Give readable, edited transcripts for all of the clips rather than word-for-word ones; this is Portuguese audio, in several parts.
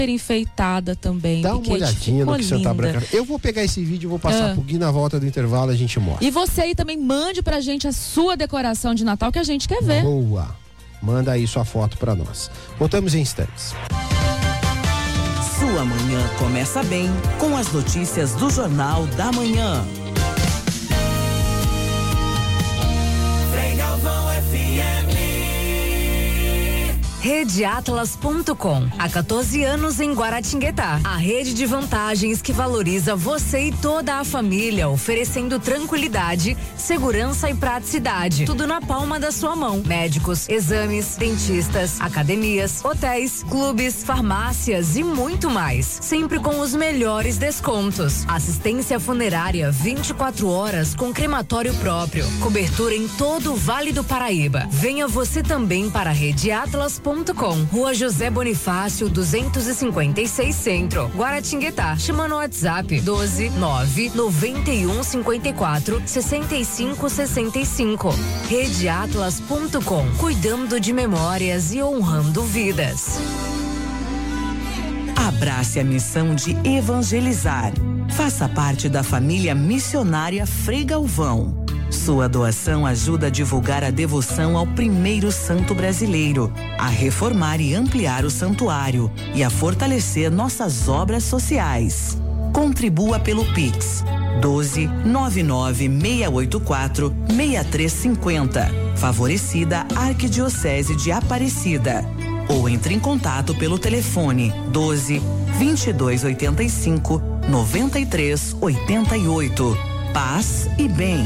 super enfeitada também. Dá uma olhadinha no que Santa Branca. Eu vou pegar esse vídeo e vou passar pro Gui na volta do intervalo, a gente mostra. E você aí também mande pra gente a sua decoração de Natal que a gente quer ver. Boa. Manda aí sua foto pra nós. Voltamos em instantes. Sua manhã começa bem com as notícias do Jornal da Manhã. RedeAtlas.com. Há 14 anos em Guaratinguetá. A rede de vantagens que valoriza você e toda a família, oferecendo tranquilidade, segurança e praticidade. Tudo na palma da sua mão. Médicos, exames, dentistas, academias, hotéis, clubes, farmácias e muito mais. Sempre com os melhores descontos. Assistência funerária 24 horas com crematório próprio. Cobertura em todo o Vale do Paraíba. Venha você também para RedeAtlas.com. Rua José Bonifácio 256 Centro, Guaratinguetá. Chama no WhatsApp 12 9 91 54 65 65. RedeAtlas.com. Cuidando de memórias e honrando vidas. Abrace a missão de evangelizar. Faça parte da família missionária Frei Galvão. Sua doação ajuda a divulgar a devoção ao primeiro santo brasileiro, a reformar e ampliar o santuário e a fortalecer nossas obras sociais. Contribua pelo Pix 12 99 684 6350, favorecida Arquidiocese de Aparecida. Ou entre em contato pelo telefone 12 2285 9388. Paz e bem.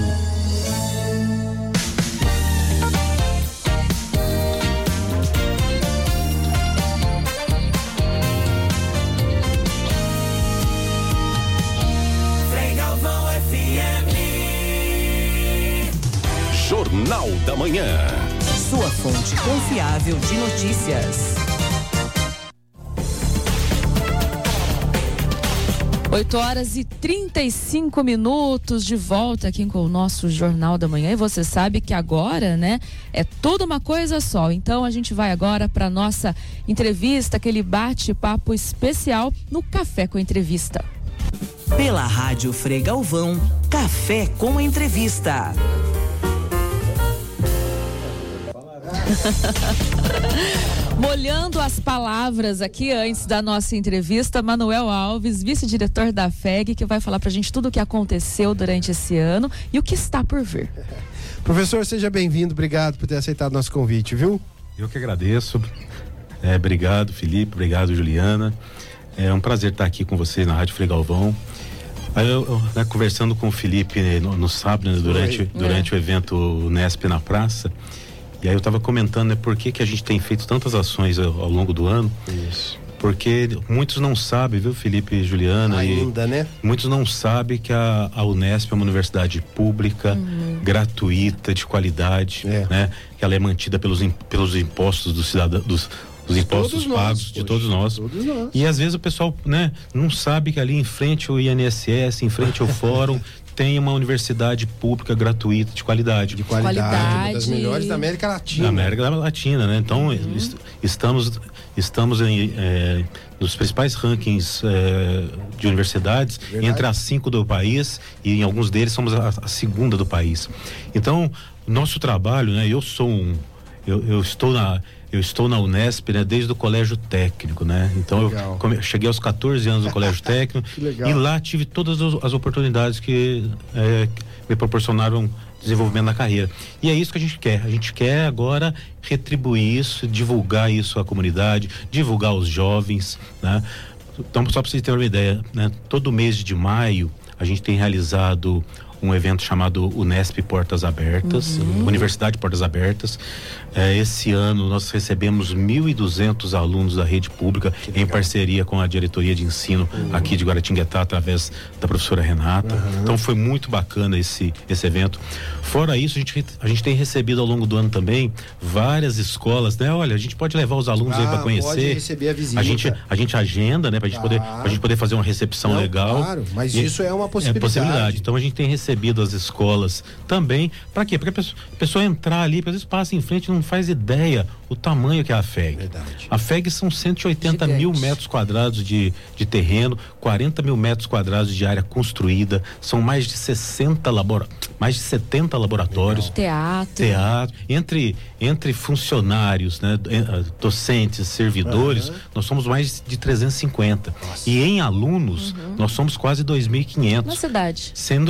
Jornal da Manhã. Sua fonte confiável de notícias. 8h35 de volta aqui com o nosso Jornal da Manhã. E você sabe que agora, né, é tudo uma coisa só. Então a gente vai agora para nossa entrevista, aquele bate-papo especial no Café com Entrevista. Pela Rádio Frei Galvão, Café com Entrevista. Molhando as palavras aqui antes da nossa entrevista, Manuel Alves, vice-diretor da FEG, que vai falar pra gente tudo o que aconteceu durante esse ano e o que está por vir. Professor, seja bem-vindo, obrigado por ter aceitado nosso convite, viu? Eu que agradeço. Obrigado, Felipe, obrigado, Juliana. É um prazer estar aqui com vocês na Rádio Frei Galvão. Eu conversando com o Felipe no sábado, né, durante o evento Unesp na praça. E aí eu estava comentando, né, por que a gente tem feito tantas ações ao longo do ano. Isso. Porque muitos não sabem, viu, Felipe e Juliana? Ainda, né? Muitos não sabem que a Unesp é uma universidade pública, gratuita, de qualidade, né? Que ela é mantida pelos impostos dos cidadãos, dos impostos pagos de todos nós. E às vezes o pessoal, né, não sabe que ali em frente ao INSS, em frente ao fórum, tem uma universidade pública gratuita de qualidade. Uma das melhores da América Latina. Da América Latina, né? Então, estamos nos principais rankings de universidades, entre as 5 do país, e em alguns deles somos a segunda do país. Então, nosso trabalho, né? Eu estou na Unesp, né, desde o colégio técnico, né? Então eu cheguei aos 14 anos no colégio técnico e lá tive todas as oportunidades que me proporcionaram desenvolvimento na carreira. E é isso que a gente quer. A gente quer agora retribuir isso, divulgar isso à comunidade, divulgar aos jovens, né? Então, só para vocês terem uma ideia, né? Todo mês de maio a gente tem realizado um evento chamado Unesp Portas Abertas, Universidade Portas Abertas. Esse ano nós recebemos 1.200 alunos da rede pública em parceria com a diretoria de ensino aqui de Guaratinguetá, através da professora Renata. Então foi muito bacana esse evento. Fora isso, a gente tem recebido ao longo do ano também várias escolas, né? Olha, a gente pode levar os alunos aí para conhecer. Pode receber a visita. A gente agenda, né? Pra gente poder fazer uma recepção legal. Claro, mas isso é uma possibilidade. Então a gente tem recebido as escolas também. Para quê? Porque a pessoa entrar ali, às vezes passa em frente e não faz ideia o tamanho que é a FEG. Verdade. A FEG são 180 mil metros quadrados de terreno, 40 mil metros quadrados de área construída, são mais de 70 laboratórios. Teatro. Entre funcionários, né, docentes, servidores, nós somos mais de 350. Nossa. E em alunos, nós somos quase 2.500. Na cidade. Sendo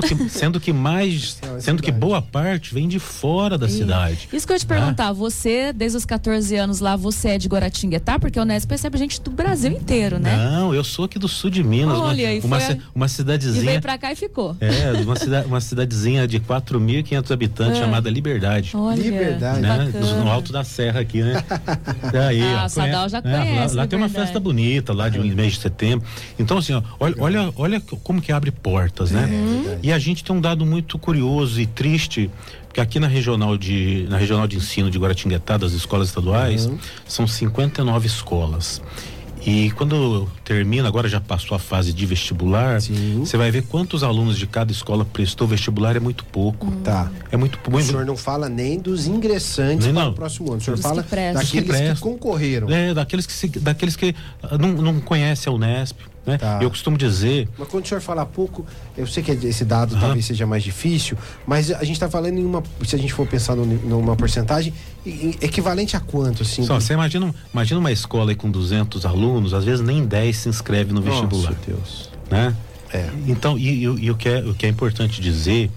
que boa parte vem de fora da cidade. Isso que eu ia te perguntar, você, desde os 14 anos lá, você é de Guaratinguetá? Porque a Unesp recebe gente do Brasil inteiro, né? Não, eu sou aqui do sul de Minas. Olha, uma cidadezinha. E veio pra cá e ficou. Uma cidadezinha de 4.500 habitantes chamada Liberdade. Olha, Liberdade. Né? No alto da serra aqui, né? Daí, o Sadal já conhece. Lá tem uma festa bonita, lá de mês de setembro. Então, assim, olha como que abre portas, né? E a gente tem um dado muito curioso e triste, porque aqui na regional de ensino de Guaratinguetá, das escolas estaduais, são 59 escolas. E quando termina, agora já passou a fase de vestibular, você vai ver quantos alunos de cada escola prestou vestibular, é muito pouco. Tá. É muito pouco. O senhor não fala nem dos ingressantes para o próximo ano, o senhor fala daqueles que concorreram. Daqueles que não conhecem a Unesp. Né? Tá. Eu costumo dizer... Mas quando o senhor fala pouco, eu sei que esse dado talvez seja mais difícil, mas a gente está falando se a gente for pensar numa porcentagem, equivalente a quanto, assim? Você imagina uma escola aí com 200 alunos, às vezes nem 10 se inscreve no vestibular. Nossa, Deus. Né? Então, e o que é importante dizer,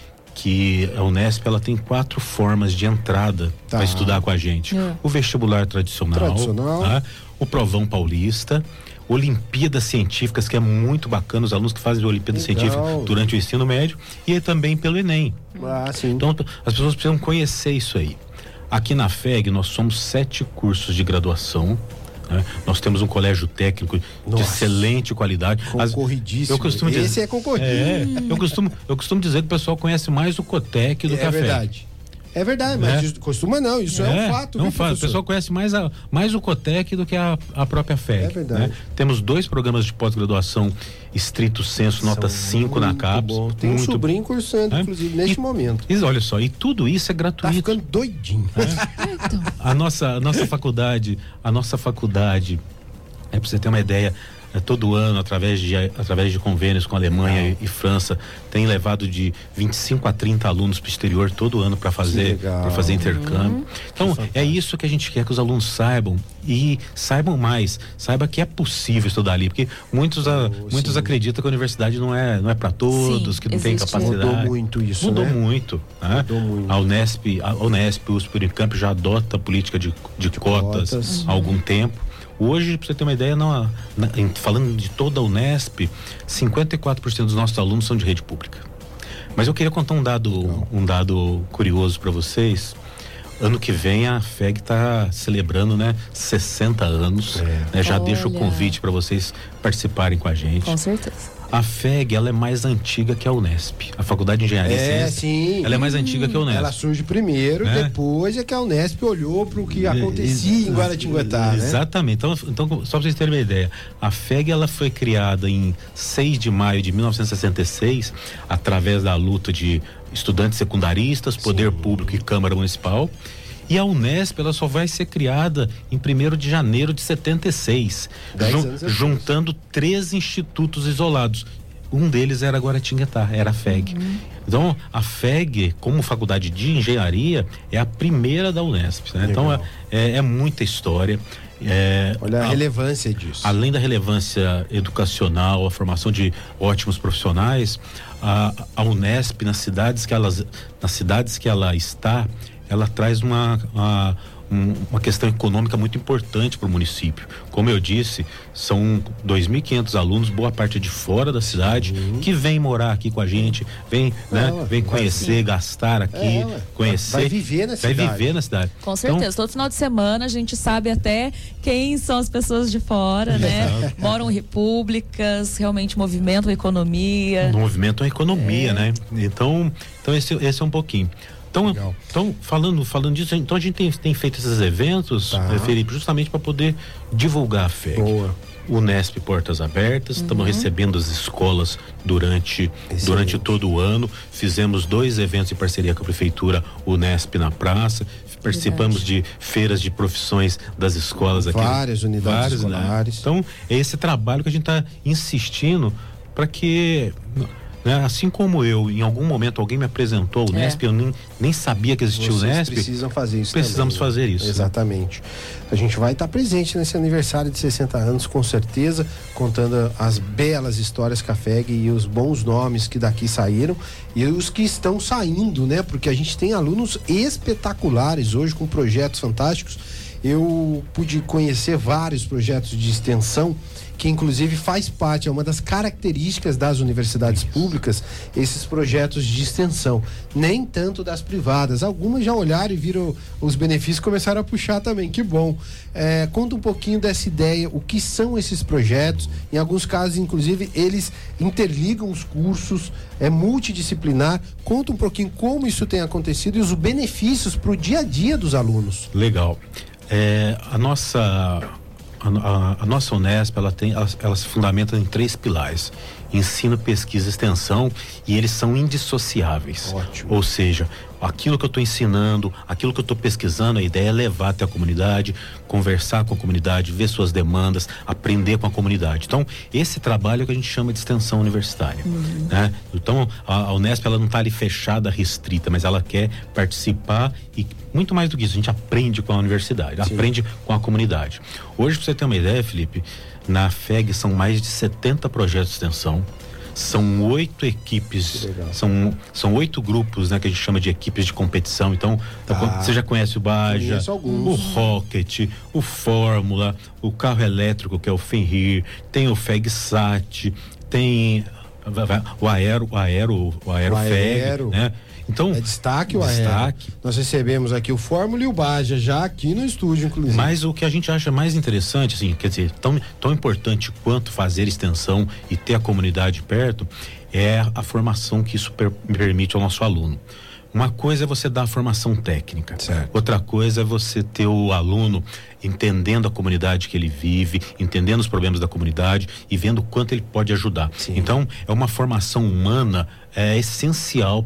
que a Unesp ela tem 4 formas de entrada para estudar com a gente. O vestibular tradicional. Tá? O Provão Paulista, Olimpíadas Científicas, que é muito bacana, os alunos que fazem Olimpíada Científica durante o ensino médio, e também pelo Enem. Sim. Então, as pessoas precisam conhecer isso aí. Aqui na FEG, nós somos 7 cursos de graduação. Né? Nós temos um colégio técnico de excelente qualidade. Concorridíssimo. Esse é concorrido. Eu costumo dizer que o pessoal conhece mais o COTEC do que a FEG. É verdade, mas costuma não, isso é um fato. Não faz, o pessoal conhece mais o COTEC do que a própria FEG. É verdade. Né? Temos 2 programas de pós-graduação estrito senso, nota 5 na CAPES. Tem um sobrinho cursando, inclusive, neste momento. Olha só, e tudo isso é gratuito. Tá ficando doidinho. A nossa faculdade, pra você ter uma ideia, todo ano, através de convênios com a Alemanha e França, tem levado de 25 a 30 alunos para o exterior todo ano para fazer intercâmbio. Então, é isso que a gente quer que os alunos saibam, e saibam mais, saiba que é possível estudar ali, porque muitos acreditam que a universidade não é para todos, que não tem capacidade. Mudou muito isso, Mudou muito. A Unesp, o USP, Unicamp já adota a política de cotas há algum tempo. Hoje, para você ter uma ideia, falando de toda a Unesp, 54% dos nossos alunos são de rede pública. Mas eu queria contar um dado curioso para vocês. Ano que vem a FEG está celebrando, 60 anos. Já deixo o convite para vocês participarem com a gente. Com certeza. A FEG, ela é mais antiga que a Unesp. A Faculdade de Engenharia e Ciência, sim. Ela é mais antiga que a Unesp. Ela surge primeiro, depois é que a Unesp olhou para o que acontecia em Guaratinguetá, Exatamente. Então, só para vocês terem uma ideia, a FEG, ela foi criada em 6 de maio de 1966, através da luta de estudantes secundaristas, poder público e Câmara Municipal. E a Unesp, ela só vai ser criada em 1º de janeiro de 76, juntando 3 institutos isolados. Um deles era Guaratinguetá, era a FEG. Então, a FEG, como faculdade de engenharia, é a primeira da Unesp. Né? Então, é muita história. Olha a relevância disso. Além da relevância educacional, a formação de ótimos profissionais, a Unesp, nas cidades que ela está, ela traz uma questão econômica muito importante para o município. Como eu disse, são 2.500 alunos, boa parte de fora da cidade, que vem morar aqui com a gente, vem conhecer, gastar aqui, conhecer. Vai viver na cidade. Com certeza. Então, todo final de semana a gente sabe até quem são as pessoas de fora, né? Moram em repúblicas, realmente movimentam a economia. Movimentam a economia, né? Então esse é um pouquinho. Então falando disso, então a gente tem feito esses eventos, Felipe, justamente para poder divulgar a FEG. Boa. Unesp Portas Abertas, estamos recebendo as escolas durante todo o ano. Fizemos 2 eventos em parceria com a Prefeitura, Unesp na Praça. Participamos de feiras de profissões das escolas aqui. Várias unidades escolares. Né? Então, é esse trabalho que a gente está insistindo para que, né, assim como eu, em algum momento alguém me apresentou o Unesp, eu nem sabia que existia o Unesp. Precisam fazer isso. Precisamos também, fazer isso. Exatamente. A gente vai estar presente nesse aniversário de 60 anos, com certeza, contando as belas histórias que a FEG e os bons nomes que daqui saíram e os que estão saindo, né? Porque a gente tem alunos espetaculares hoje com projetos fantásticos. Eu pude conhecer vários projetos de extensão que inclusive faz parte, é uma das características das universidades públicas, esses projetos de extensão, nem tanto das privadas. Algumas já olharam e viram os benefícios e começaram a puxar também, que bom. Conta um pouquinho dessa ideia, o que são esses projetos, em alguns casos inclusive eles interligam os cursos, é multidisciplinar. Conta um pouquinho como isso tem acontecido e os benefícios para o dia a dia dos alunos. Legal. A nossa Unesp, ela se fundamenta em 3 pilares: ensino, pesquisa e extensão, e eles são indissociáveis. Ótimo. Ou seja, aquilo que eu estou ensinando, aquilo que eu estou pesquisando, a ideia é levar até a comunidade, conversar com a comunidade, ver suas demandas, aprender com a comunidade. Então, esse trabalho é que a gente chama de extensão universitária. Né? Então, a Unesp, ela não está ali fechada, restrita, mas ela quer participar e, muito mais do que isso, a gente aprende com a universidade, aprende com a comunidade. Hoje, para você ter uma ideia, Felipe, na FEG são mais de 70 projetos de extensão. São 8 equipes, são 8 grupos, né, que a gente chama de equipes de competição. Então, você já conhece o Baja, o Rocket, o Fórmula, o carro elétrico, que é o Fenrir, tem o FEGSAT, tem o Aero FEG, né? Então, é destaque o Aero. Nós recebemos aqui o Fórmula e o Baja já aqui no estúdio, inclusive. Mas o que a gente acha mais interessante, assim, quer dizer, tão importante quanto fazer extensão e ter a comunidade perto, é a formação que isso permite ao nosso aluno. Uma coisa é você dar a formação técnica. Certo. Outra coisa é você ter o aluno entendendo a comunidade que ele vive, entendendo os problemas da comunidade e vendo o quanto ele pode ajudar. Sim. Então, é uma formação humana essencial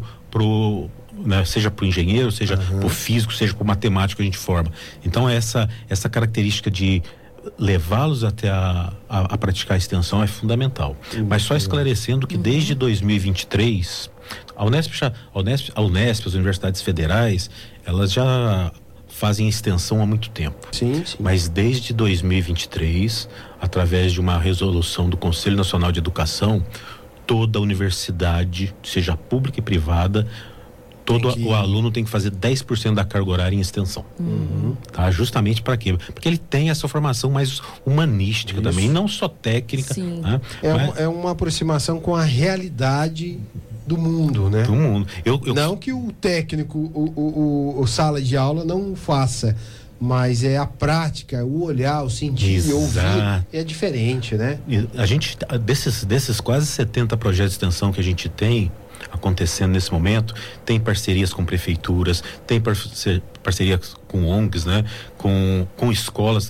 né, seja para o engenheiro, seja para o físico, seja para o matemático que a gente forma. Então, essa característica de levá-los até a praticar a extensão é fundamental. Mas só esclarecendo que desde 2023, a Unesp, as universidades federais, elas já fazem extensão há muito tempo. Sim. Mas desde 2023, através de uma resolução do Conselho Nacional de Educação, toda a universidade, seja pública e privada, o aluno tem que fazer 10% da carga horária em extensão. Tá? Justamente para quê? Porque ele tem essa formação mais humanística também, não só técnica. Né? É uma aproximação com a realidade do mundo, né? Do mundo. Não que o técnico, o sala de aula não faça, mas é a prática, o olhar, o sentir, ouvir, é diferente, né? A gente, desses quase 70 projetos de extensão que a gente tem acontecendo nesse momento, tem parcerias com prefeituras, tem parcerias com ONGs, né? Com escolas,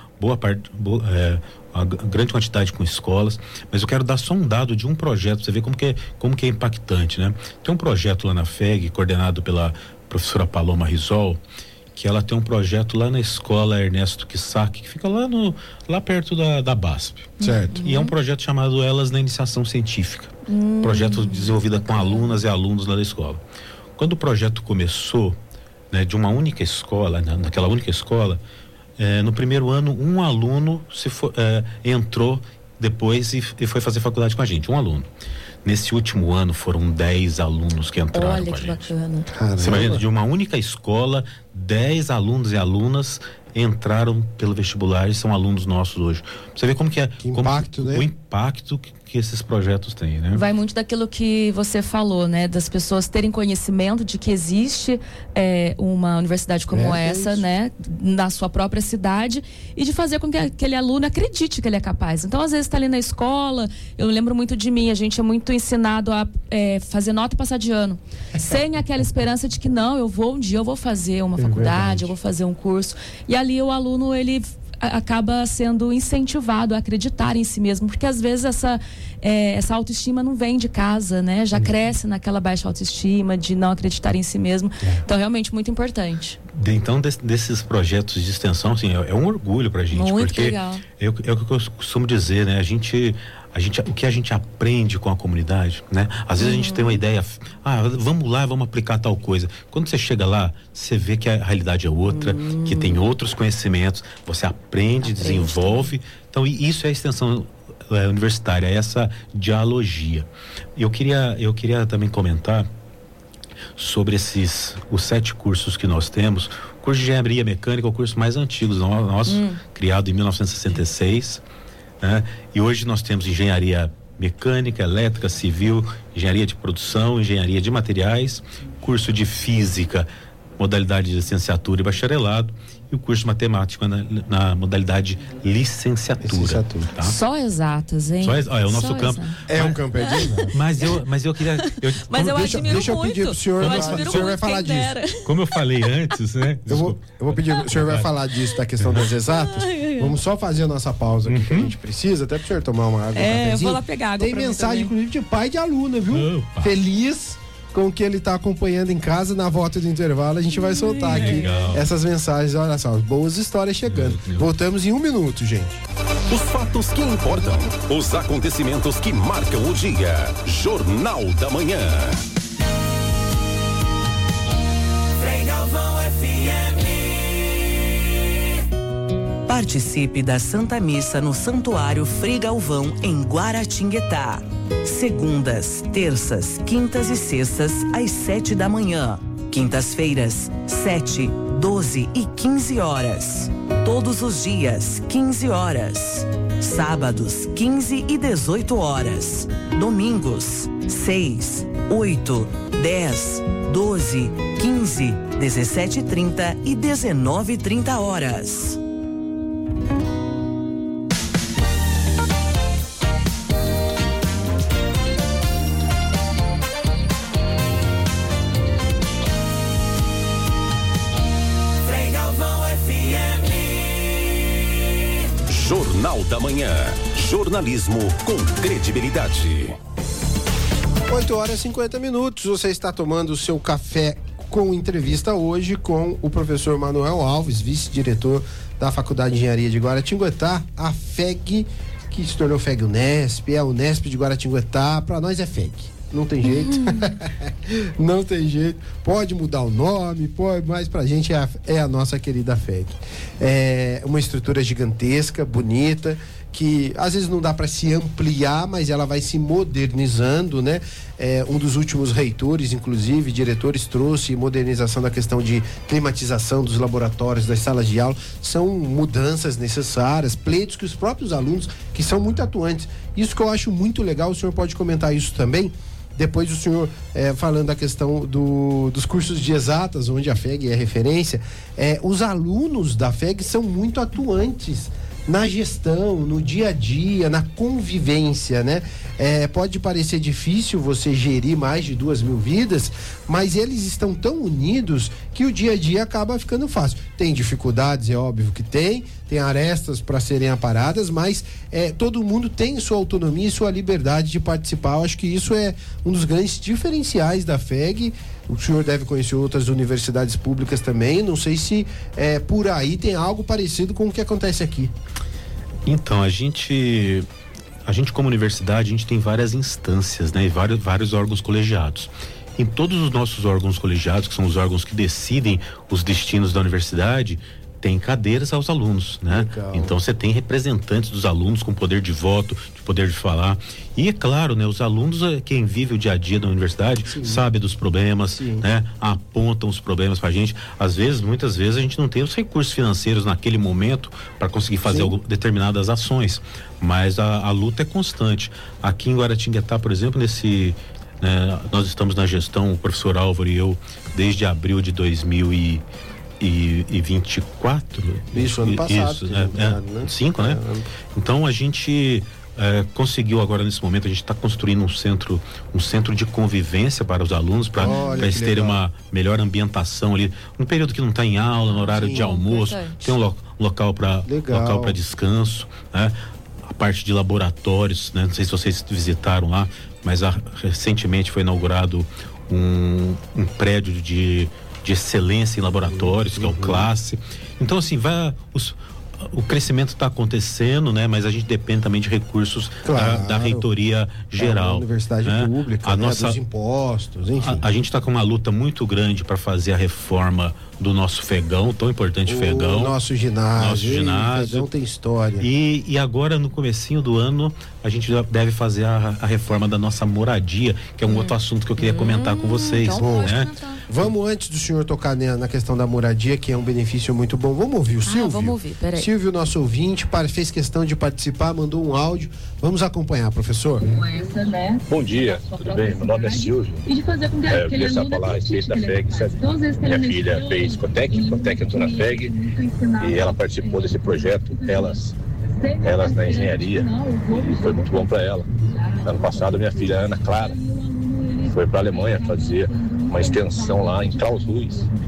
a grande quantidade com escolas, mas eu quero dar só um dado de um projeto pra você ver como que é impactante, né? Tem um projeto lá na FEG, coordenado pela professora Paloma Risol, que ela tem um projeto lá na escola Ernesto Kisaki, que fica lá perto da BASP. Certo. E é um projeto chamado Elas na Iniciação Científica. Projeto desenvolvido com alunas e alunos lá da escola. Quando o projeto começou, né, de uma única escola, naquela única escola, no primeiro ano, um aluno entrou depois e foi fazer faculdade com a gente, um aluno. Nesse último ano foram 10 alunos que entraram com a gente. Olha que bacana. Caramba. Você imagina, de uma única escola, 10 alunos e alunas entraram pelo vestibular e são alunos nossos hoje. Você vê como que é né? O impacto que esses projetos têm, né? Vai muito daquilo que você falou, né? Das pessoas terem conhecimento de que existe uma universidade como essa, né? Na sua própria cidade, e de fazer com que aquele aluno acredite que ele é capaz. Então, às vezes, está ali na escola, eu lembro muito de mim, a gente é muito ensinado a fazer nota e passar de ano. Sem aquela esperança de que um dia eu vou fazer uma faculdade, eu vou fazer um curso. E ali o aluno, ele acaba sendo incentivado a acreditar em si mesmo, porque às vezes essa autoestima não vem de casa, né? Já cresce naquela baixa autoestima de não acreditar em si mesmo. Então, realmente muito importante. Então, desses projetos de extensão, assim, é um orgulho pra gente, muito porque legal. É o que eu costumo dizer, né? O que a gente aprende com a comunidade, né? Às vezes a gente tem uma ideia, vamos lá, vamos aplicar tal coisa. Quando você chega lá, você vê que a realidade é outra, que tem outros conhecimentos, você aprende, desenvolve. Então, isso é a extensão universitária, essa dialogia. Eu queria também comentar sobre os 7 cursos que nós temos. O curso de engenharia mecânica é o curso mais antigo nosso, criado em 1966, né? E hoje nós temos engenharia mecânica, elétrica, civil, engenharia de produção, engenharia de materiais, curso de física, modalidade de licenciatura e bacharelado, e o curso de matemática na modalidade licenciatura. Tá? Só exatas, hein? É o nosso Só campo. É um campo de exatas. Mas eu queria... Mas eu admiro deixa eu muito. pedir pro senhor, o senhor vai falar disso. Como eu falei antes, né? Eu vou pedir, o senhor vai falar disso, da questão das exatas. Vamos só fazer a nossa pausa aqui que a gente precisa, até pro senhor tomar uma água, um cafezinho. Eu vou lá pegar água. Tem mensagem, inclusive, de pai de aluna, viu? Opa. Feliz com o que ele está acompanhando em casa. Na volta do intervalo a gente vai soltar aqui essas mensagens. Olha só, boas histórias chegando. Voltamos em 1 minuto, gente. Os fatos que importam, os acontecimentos que marcam o dia. Jornal da Manhã. Frei Galvão FM. Participe da Santa Missa no Santuário Frei Galvão, em Guaratinguetá. Segundas, terças, quintas e sextas, às 7 da manhã. Quintas-feiras, 7, 12 e 15 horas. Todos os dias, 15 horas. Sábados, 15 e 18 horas. Domingos, 6, 8, 10, 12, 15, 17h30 e 19h30 horas. Jornal da Manhã. Jornalismo com credibilidade. 8h50. Você está tomando o seu café com entrevista hoje com o professor Manuel Alves, vice-diretor da Faculdade de Engenharia de Guaratinguetá, a FEG, que se tornou FEG Unesp, é a Unesp de Guaratinguetá. Para nós é FEG. Não tem jeito. Não tem jeito. Pode mudar o nome, pode, mas pra gente é a nossa querida FEG. É uma estrutura gigantesca, bonita, que às vezes não dá para se ampliar, mas ela vai se modernizando, né? Um dos últimos reitores, inclusive, diretores, trouxe modernização da questão de climatização dos laboratórios, das salas de aula. São mudanças necessárias, pleitos que os próprios alunos, que são muito atuantes. Isso que eu acho muito legal, o senhor pode comentar isso também. Depois o senhor falando da questão dos cursos de exatas, onde a FEG é referência, os alunos da FEG são muito atuantes na gestão, no dia a dia, na convivência, né? Pode parecer difícil você gerir mais de 2.000 vidas, mas eles estão tão unidos que o dia a dia acaba ficando fácil. Tem dificuldades, é óbvio que tem arestas para serem aparadas, mas todo mundo tem sua autonomia e sua liberdade de participar. Eu acho que isso é um dos grandes diferenciais da FEG. O senhor deve conhecer outras universidades públicas também. Não sei se por aí tem algo parecido com o que acontece aqui. Então, a gente como universidade, a gente tem várias instâncias, né? E vários órgãos colegiados. Em todos os nossos órgãos colegiados, que são os órgãos que decidem os destinos da universidade, tem cadeiras aos alunos, né? Legal. Então você tem representantes dos alunos com poder de voto, de poder de falar. E é claro, né? Os alunos, quem vive o dia a dia da universidade, sim, sabe dos problemas, sim, né? Apontam os problemas pra gente. Muitas vezes a gente não tem os recursos financeiros naquele momento para conseguir fazer determinadas ações, mas a luta é constante. Aqui em Guaratinguetá, por exemplo, nós estamos na gestão, o professor Álvaro e eu, desde abril de 2024. Isso, ano passado. Isso, 5, né? Então a gente conseguiu agora nesse momento, a gente está construindo um centro de convivência para os alunos, para eles terem uma melhor ambientação ali, no período que não está em aula, no horário de almoço, tem um local para descanso, né? A parte de laboratórios, né? Não sei se vocês visitaram lá, mas recentemente foi inaugurado um prédio de excelência em laboratórios, que é o Classe. Então, assim, o crescimento está acontecendo, né? Mas a gente depende também de recursos da reitoria geral. A universidade pública, dos impostos, enfim. A gente está com uma luta muito grande para fazer a reforma do nosso Fegão, tão importante Fegão. Nosso ginásio. Fegão tem história. E agora, no comecinho do ano, a gente já deve fazer a reforma da nossa moradia, que é um outro assunto que eu queria comentar com vocês. Então né? Vamos, antes do senhor tocar na questão da moradia, que é um benefício muito bom, vamos ouvir o Silvio? Vamos ouvir, peraí. Silvio, nosso ouvinte, fez questão de participar, mandou um áudio. Vamos acompanhar, professor. Bom dia, tudo bem? Meu nome é Silvio. Eu queria só falar a respeito da FEG. Minha filha fez Cotec entrou na FEG e ela participou desse projeto, elas na engenharia, e foi muito bom para ela. Ano passado, minha filha Ana Clara foi para a Alemanha fazer uma extensão lá em Karlsruhe,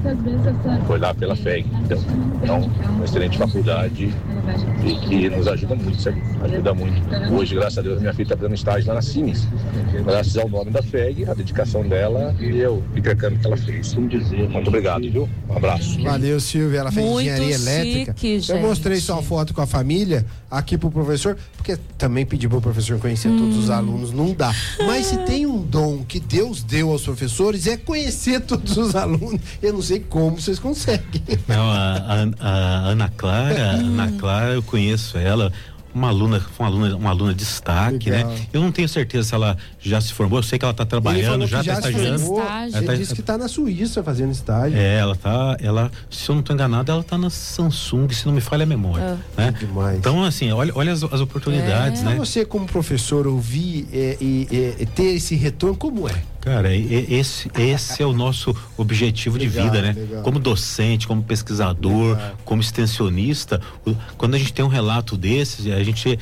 foi lá pela FEG. Então, uma excelente faculdade e que nos ajuda muito, sabe? Ajuda muito. Hoje, graças a Deus, minha filha está fazendo estágio lá na Siemens, graças ao nome da FEG, a dedicação dela e o intercâmbio que ela fez. Muito obrigado, viu? Um abraço. Valeu, Silvia. Ela fez engenharia elétrica. Eu mostrei sua foto com a família aqui pro professor, porque também pedi pro professor conhecer todos os alunos, não dá. Mas se tem um dom que Deus deu aos professores, é conhecer todos os alunos. Eu não sei como vocês conseguem. Não, a Ana Clara, eu conheço ela, uma aluna de destaque, legal, né? Eu não tenho certeza se ela já se formou, eu sei que ela está trabalhando, já está estagiando. Ele disse que está na Suíça fazendo estágio. Se eu não estou enganado, ela está na Samsung, se não me falha a memória. Né? Demais. Então, assim, olha as oportunidades, né? Você, como professor, ouvir e ter esse retorno, como é? Cara, esse é o nosso objetivo de vida, né? Legal. Como docente, como pesquisador, como extensionista, quando a gente tem um relato desses, a gente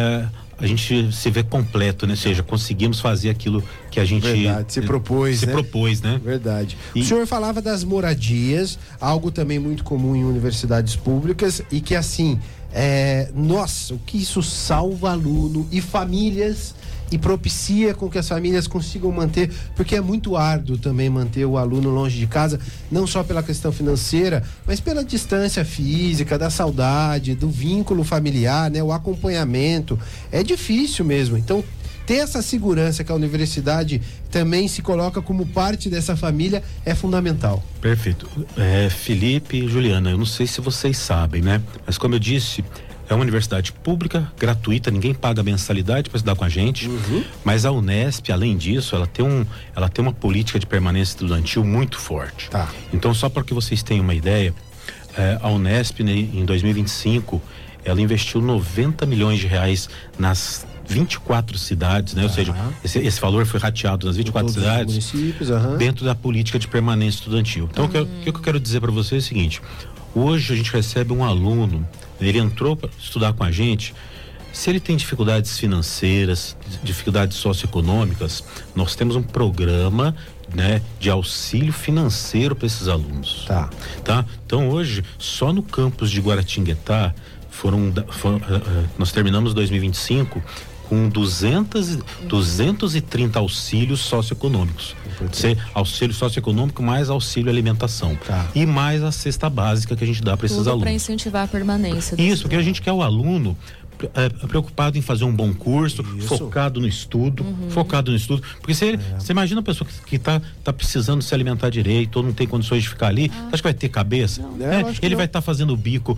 se vê completo, né? Ou seja, conseguimos fazer aquilo que a gente se propôs, né? Verdade. O senhor falava das moradias, algo também muito comum em universidades públicas e que assim, nossa, o que isso salva aluno e famílias e propicia com que as famílias consigam manter, porque é muito árduo também manter o aluno longe de casa, não só pela questão financeira, mas pela distância física, da saudade, do vínculo familiar, né? O acompanhamento, é difícil mesmo. Então, ter essa segurança que a universidade também se coloca como parte dessa família é fundamental. Perfeito. Felipe e Juliana, eu não sei se vocês sabem, né? Mas como eu disse, é uma universidade pública, gratuita, ninguém paga mensalidade para estudar com a gente, mas a Unesp, além disso, ela tem uma política de permanência estudantil muito forte. Tá. Então, só para que vocês tenham uma ideia, a Unesp, né, em 2025, ela investiu 90 milhões de reais nas 24 cidades, né? Ou seja, esse valor foi rateado nas 24 cidades, municípios, dentro da política de permanência estudantil. Então, o que eu quero dizer para vocês é o seguinte: hoje a gente recebe um aluno, ele entrou para estudar com a gente, se ele tem dificuldades financeiras, dificuldades socioeconômicas, nós temos um programa, né, de auxílio financeiro para esses alunos. Tá? Então hoje, só no campus de Guaratinguetá, nós terminamos 2025 com 230 auxílios socioeconômicos. Auxílio socioeconômico mais auxílio alimentação. E mais a cesta básica que a gente dá para esses alunos. Para incentivar a permanência. Isso, porque a gente quer o aluno preocupado em fazer um bom curso, focado no estudo, porque você imagina a pessoa que tá precisando se alimentar direito ou não tem condições de ficar ali, acho que vai ter cabeça? Ele vai estar fazendo bico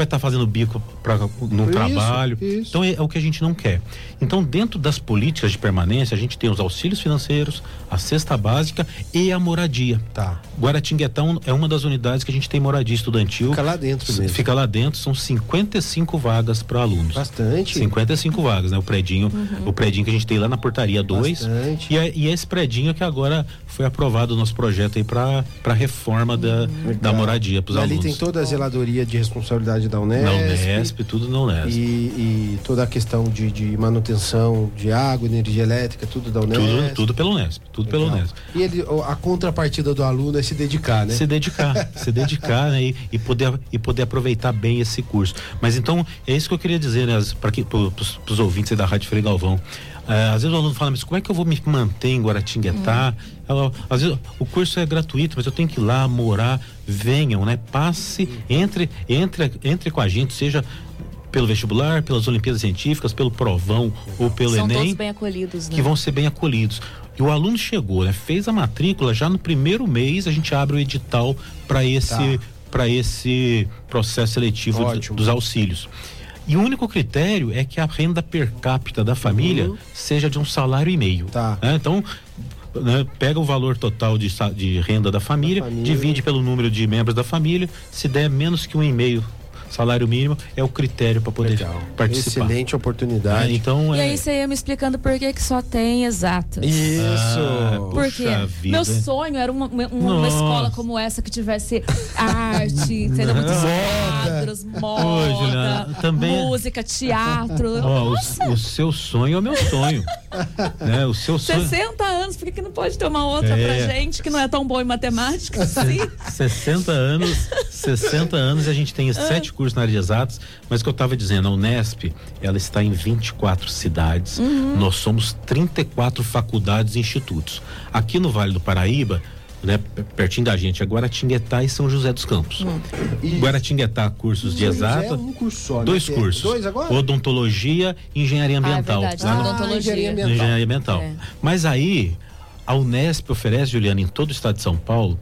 no trabalho. Então é o que a gente não quer. Então, dentro das políticas de permanência, a gente tem os auxílios financeiros, a cesta básica e a moradia. Guaratinguetá é uma das unidades que a gente tem moradia estudantil. Fica lá dentro mesmo. Fica lá dentro, são 55 vagas para alunos. bastante. 55 vagas, né? O predinho que a gente tem lá na portaria 2. E esse predinho que agora foi aprovado o nosso projeto aí para reforma da moradia para os alunos. Ali tem toda a zeladoria de responsabilidade da Unesp. Da Unesp, tudo na Unesp. E toda a questão de manutenção de água, energia elétrica, tudo da Unesp. Tudo pelo Unesp, pela Unesp. E a contrapartida do aluno é se dedicar, né? Se dedicar, né? E poder aproveitar bem esse curso. Mas então, é isso que eu queria dizer, né? Para os ouvintes aí da Rádio Frei Galvão. Às vezes o aluno fala, mas como é que eu vou me manter em Guaratinguetá? Às vezes o curso é gratuito, mas eu tenho que ir lá morar. Venham, né? Passe, entre com a gente, seja pelo vestibular, pelas Olimpíadas Científicas, pelo Provão ou pelo Enem. São todos bem acolhidos, né? Que vão ser bem acolhidos. E o aluno chegou, né? Fez a matrícula, já no primeiro mês a gente abre o edital para esse processo seletivo dos auxílios. E o único critério é que a renda per capita da família seja de 1,5 salário. Né? Então, né, pega o valor total de renda da família, divide pelo número de membros da família, se der menos que 1,5 salário mínimo, é o critério para poder participar. Excelente oportunidade. Então, e aí você ia me explicando por que só tem exatas. Isso. Porque meu sonho era uma escola como essa que tivesse arte, entendeu? Muitos quadros, moda, música, teatro. O seu sonho é o meu sonho. Né? O seu sonho. 60 anos, por que não pode ter uma outra pra gente que não é tão bom em matemática assim? 60 anos e a gente tem 7 cursos na área de exatas, mas o que eu estava dizendo, a Unesp, ela está em 24 cidades, nós somos 34 faculdades e institutos. Aqui no Vale do Paraíba, né, pertinho da gente, é Guaratinguetá e São José dos Campos. Guaratinguetá, cursos de exata, um curso só, 2 né? cursos, Dois agora? Odontologia e Engenharia Ambiental. Engenharia Ambiental. Mas aí a Unesp oferece, Juliana, em todo o estado de São Paulo,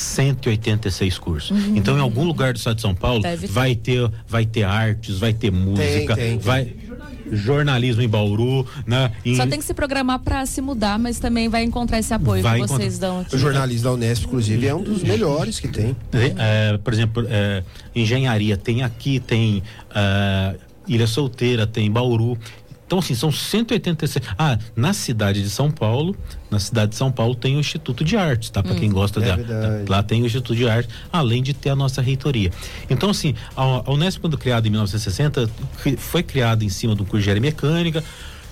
186 cursos. Então, em algum lugar do estado de São Paulo, vai ter artes, vai ter música, vai jornalismo em Bauru, né? Só tem que se programar para se mudar, mas também vai encontrar esse apoio que vocês dão aqui. O jornalismo da Unesp, inclusive, é um dos melhores que tem. Por exemplo, engenharia tem aqui, tem Ilha Solteira, tem Bauru. Então, assim, são 186. Na cidade de São Paulo tem o Instituto de Artes, tá? Para quem gosta lá tem o Instituto de Artes, além de ter a nossa reitoria. Então, assim, a Unesp, quando criada em 1960, foi criada em cima do curso de Engenharia Mecânica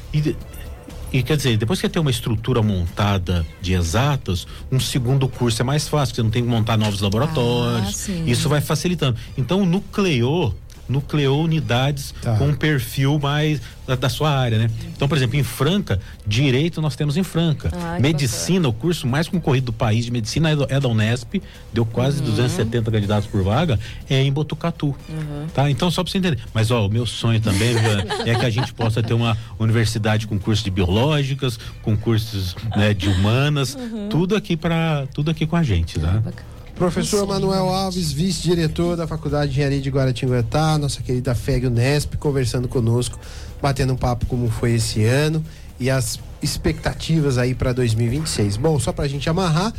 e quer dizer, depois que tem uma estrutura montada de exatas, um segundo curso é mais fácil, você não tem que montar novos laboratórios, isso vai facilitando. Então, nucleou unidades com um perfil mais da sua área, né? Então, por exemplo, em Franca, direito nós temos em Franca. Medicina, o curso mais concorrido do país de medicina é da Unesp, deu quase 270 candidatos por vaga, é em Botucatu. Tá? Então, só para você entender. Mas, o meu sonho também é que a gente possa ter uma universidade com cursos de biológicas, com cursos, né, de humanas, tudo aqui com a gente, tá? Professor Manuel Alves, vice-diretor da Faculdade de Engenharia de Guaratinguetá, nossa querida FEG Unesp, conversando conosco, batendo um papo como foi esse ano e as expectativas aí para 2026. Bom, só pra gente amarrar,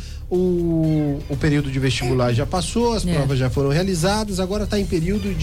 o período de vestibular já passou, as provas já foram realizadas, agora tá em período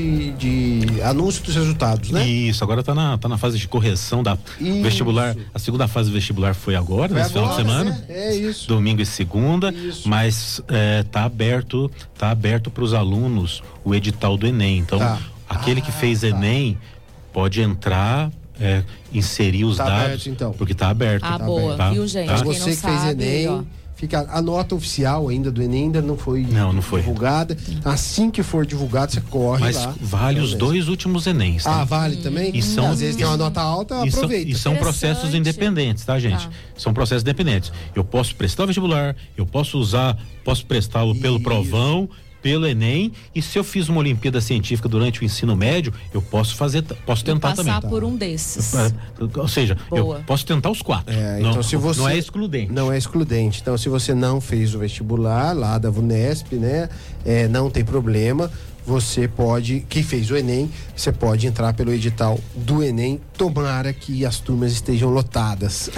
de anúncio dos resultados, né? Isso, agora tá na fase de correção da vestibular. A segunda fase do vestibular foi agora, nesse final de semana. É isso. Domingo e segunda, mas tá aberto para os alunos o edital do Enem. Então, aquele que fez Enem pode entrar, inserir os dados, aberto, então. Porque tá aberto. Boa, tá? Viu, gente? Tá? Quem Você não que fez sabe, Enem, fica a nota oficial ainda do Enem ainda não foi divulgada. Assim que for divulgado, você corre lá. Mas vale os 2 últimos Enems, tá? Vale também? E são, às vezes tem uma nota alta, aproveita. E são processos independentes, tá, gente? São processos independentes. Eu posso prestar o vestibular, eu posso prestar pelo Provão, pelo Enem, e se eu fiz uma Olimpíada Científica durante o ensino médio, eu posso tentar também. Passar por um desses. Ou seja, eu posso tentar os 4. Então, se você não é excludente. Não é excludente. Então, se você não fez o vestibular lá da Unesp, né? Não tem problema. Você pode, quem fez o Enem, você pode entrar pelo edital do Enem, tomara que as turmas estejam lotadas.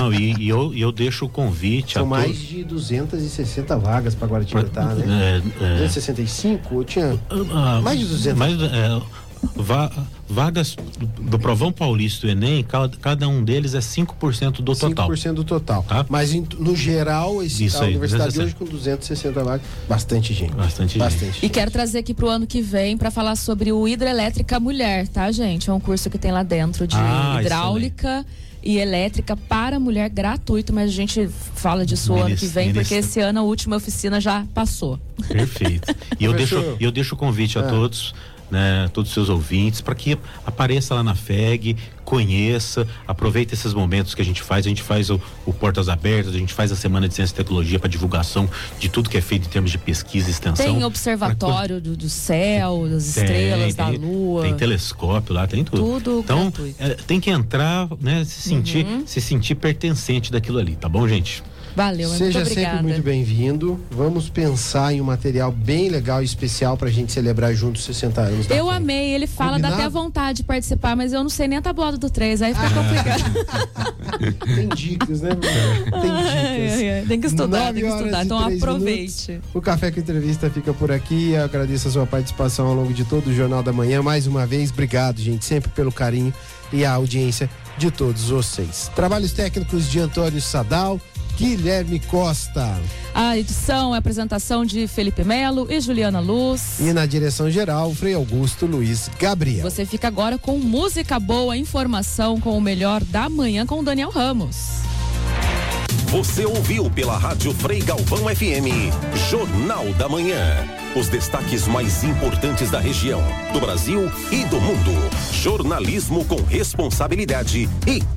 E eu deixo o convite. São mais de 260 vagas para Guaratinguetá, né? 265? Eu tinha mais de 200. vagas do Provão Paulista e do Enem, cada um deles é 5% do total. 5% do total. Tá? Mas no geral, a universidade 260. hoje com 260 vagas, bastante gente. Bastante gente. E quero trazer aqui pro ano que vem para falar sobre o Hidrelétrica Mulher, tá, gente? É um curso que tem lá dentro de hidráulica e elétrica para mulher, gratuito, mas a gente fala disso o ano que vem, porque esse ano a última oficina já passou. Perfeito. E eu deixo o convite a todos, né, todos os seus ouvintes, para que apareça lá na FEG, conheça, aproveite esses momentos que a gente faz o Portas Abertas, a gente faz a Semana de Ciência e Tecnologia para divulgação de tudo que é feito em termos de pesquisa e extensão. Tem observatório do céu, das estrelas, da lua. Tem telescópio lá, tem tudo. Tudo então, gratuito. Tem que entrar, né, se sentir pertencente daquilo ali, tá bom, gente? Valeu, Seja muito obrigada. sempre muito bem-vindo. Vamos pensar em um material bem legal e especial pra gente celebrar juntos 60 anos. Eu amei, ele fala, dá até vontade de participar, mas eu não sei nem a tabuada do 3, aí fica complicado. Tem dicas, né? Tem dicas. Tem que estudar, então aproveite. Minutos. O Café com Entrevista fica por aqui. Eu agradeço a sua participação ao longo de todo o Jornal da Manhã. Mais uma vez, obrigado, gente, sempre pelo carinho e a audiência de todos vocês. Trabalhos técnicos de Antônio Sadal, Guilherme Costa. A edição é a apresentação de Felipe Melo e Juliana Luz. E na direção geral, Frei Augusto Luiz Gabriel. Você fica agora com música boa, informação com o melhor da manhã com o Daniel Ramos. Você ouviu pela Rádio Frei Galvão FM, Jornal da Manhã. Os destaques mais importantes da região, do Brasil e do mundo. Jornalismo com responsabilidade e